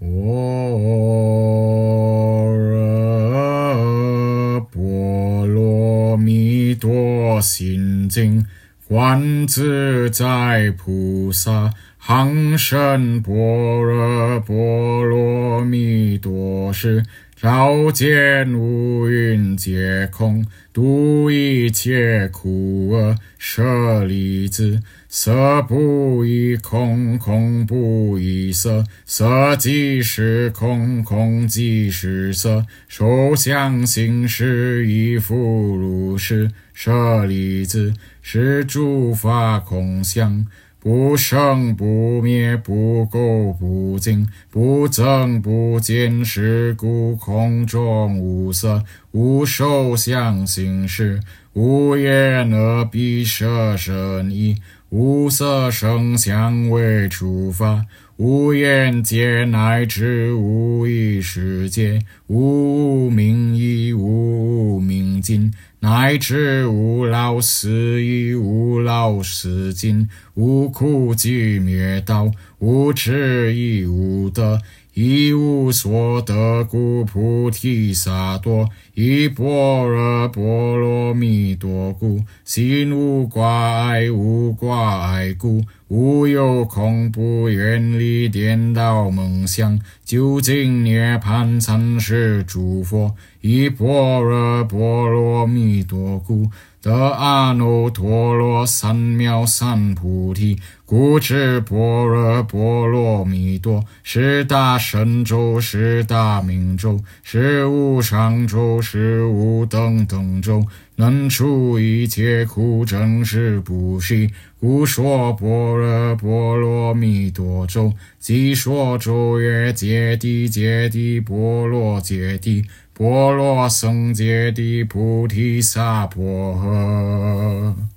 般若蜜多心经，观自在菩萨行深般若波罗蜜多时，照见五蕴皆空，度一切苦厄。舍利子，色不异空，空不异色，色即是空，空即是色，受想行识亦复如是。舍利子，是诸法空相，不生不灭，不垢不净，不增不减，是故空中无色，无受想行识，无眼耳鼻舌身意，无色声香味触法，无眼界乃至无意识界，无明意，无明尽，乃至无老死亦无老死尽，无苦集灭道，无智亦无得，亦无所得，故菩提萨埵依般若波罗蜜多故，心无挂碍，无挂碍故，无有空，不远离颠倒梦想，究竟涅槃参识诸佛，依般若波罗蜜多故，得阿耨多罗三藐三菩提。故知般若波罗蜜多是大神咒，是大明咒，是无上咒，是无等等咒，能除一切苦，真实不虚。故说般若波罗蜜多咒，即说咒曰：揭谛揭谛，波罗揭谛，波罗僧揭谛，菩提萨婆诃。